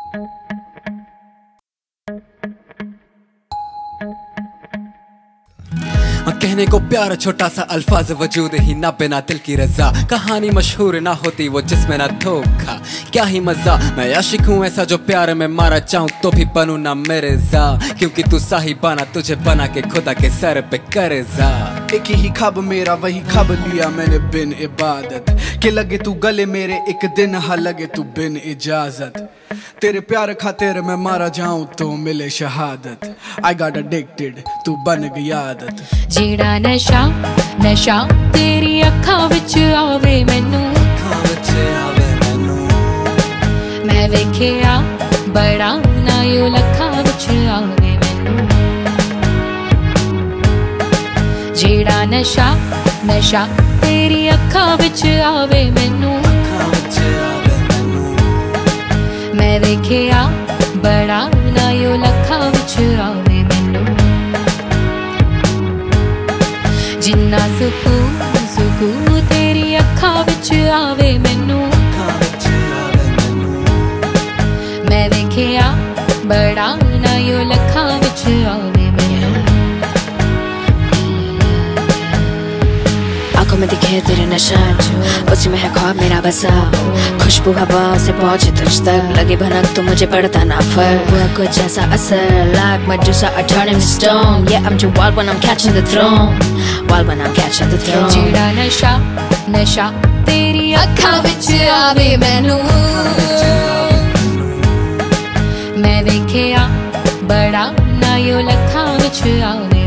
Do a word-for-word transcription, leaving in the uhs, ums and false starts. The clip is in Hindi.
कहने को प्यार छोटा सा अल्फाज वजूद ही ना बिना दिल की रजा, कहानी मशहूर ना होती वो जिसमें ना धोखा। क्या ही मजा, मैं आशिक हूँ ऐसा जो प्यार में मारा चाहूँ तो भी बनूं ना मेरे जा, क्योंकि तू साहिबाना तुझे बना के खुदा के सर पे कर्जा। एक ही ख्वाब मेरा वही ख्वाब लिया मैंने बिन इबादत के, लगे तू गले मेरे एक दिन, हाँ लगे तू बिन इजाजत। तेरे प्यार खातिर मैं मारा जाऊं तो मिले शहादत। I got addicted, तू बन गई आदत। जेड़ा नशा नशा तेरी अखां विच आवे मैनू, अखां विच आवे मैनू। मैं वेखिया बड़ा ना यो लखां विच आवे मैनू। जेड़ा नशा नशा तेरी अखां विच आवे मैनू, अखां विच आवे मैनू। मैं वेखिया बड़ा ना यो लखां विच आवे मैनू। जिन्ना सुकून सुकून तेरी अखां विच आवे मैनू, अखां विच आवे मैनू। मैं वेखिया बड़ा ना यो लखां विच आवे मैनू। आंखों में दिखे तेरे नशा, उसी में है ख्वाब मेरा बसा। खुशबू हवा से पहुंचे तुझ तक, लगे भनक तो मुझे पड़ता ना फर्क। हुआ कुछ ऐसा असर, like Medusa, I turn into stone. Yeah, I'm too wild when I'm catching the throne, wild when I'm catching the throne. जेड़ा नशा नशा तेरी अखां विच आवे मैनू, मैं वेखिया बड़ा ना यो लखां विच आवे।